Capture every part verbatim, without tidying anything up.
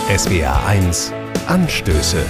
S W R eins Anstöße.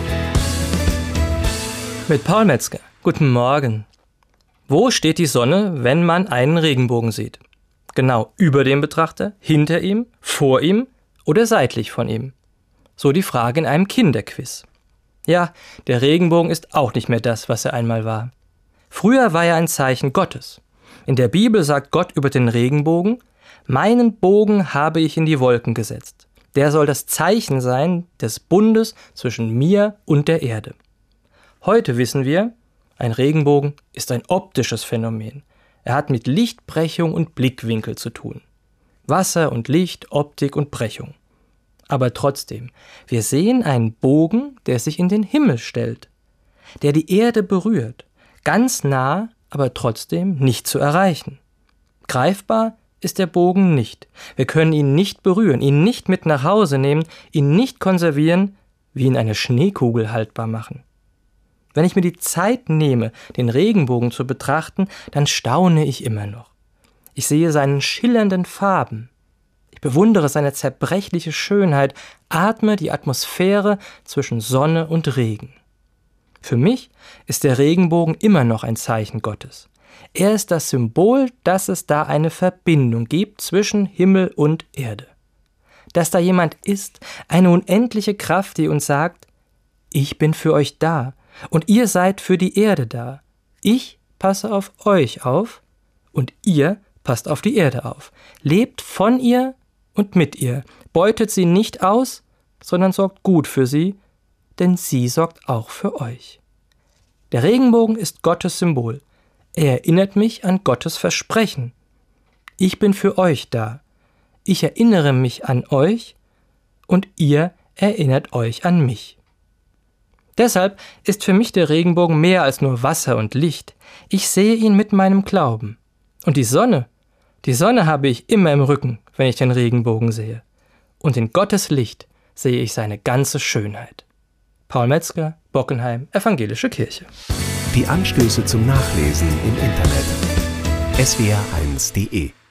Mit Paul Metzger. Guten Morgen. Wo steht die Sonne, wenn man einen Regenbogen sieht? Genau über dem Betrachter, hinter ihm, vor ihm oder seitlich von ihm? So die Frage in einem Kinderquiz. Ja, der Regenbogen ist auch nicht mehr das, was er einmal war. Früher war er ein Zeichen Gottes. In der Bibel sagt Gott über den Regenbogen: Meinen Bogen habe ich in die Wolken gesetzt. Der soll das Zeichen sein des Bundes zwischen mir und der Erde. Heute wissen wir, ein Regenbogen ist ein optisches Phänomen. Er hat mit Lichtbrechung und Blickwinkel zu tun. Wasser und Licht, Optik und Brechung. Aber trotzdem, wir sehen einen Bogen, der sich in den Himmel stellt, der die Erde berührt, ganz nah, aber trotzdem nicht zu erreichen. Greifbar ist der Bogen nicht. Wir können ihn nicht berühren, ihn nicht mit nach Hause nehmen, ihn nicht konservieren, wie ihn eine Schneekugel haltbar machen. Wenn ich mir die Zeit nehme, den Regenbogen zu betrachten, dann staune ich immer noch. Ich sehe seinen schillernden Farben. Ich bewundere seine zerbrechliche Schönheit, atme die Atmosphäre zwischen Sonne und Regen. Für mich ist der Regenbogen immer noch ein Zeichen Gottes. Er ist das Symbol, dass es da eine Verbindung gibt zwischen Himmel und Erde. Dass da jemand ist, eine unendliche Kraft, die uns sagt: Ich bin für euch da und ihr seid für die Erde da. Ich passe auf euch auf und ihr passt auf die Erde auf. Lebt von ihr und mit ihr. Beutet sie nicht aus, sondern sorgt gut für sie, denn sie sorgt auch für euch. Der Regenbogen ist Gottes Symbol. Er erinnert mich an Gottes Versprechen. Ich bin für euch da. Ich erinnere mich an euch und ihr erinnert euch an mich. Deshalb ist für mich der Regenbogen mehr als nur Wasser und Licht. Ich sehe ihn mit meinem Glauben. Und die Sonne, die Sonne habe ich immer im Rücken, wenn ich den Regenbogen sehe. Und in Gottes Licht sehe ich seine ganze Schönheit. Paul Metzger, Bockenheim, Evangelische Kirche. Die Anstöße zum Nachlesen im Internet. S W R eins punkt de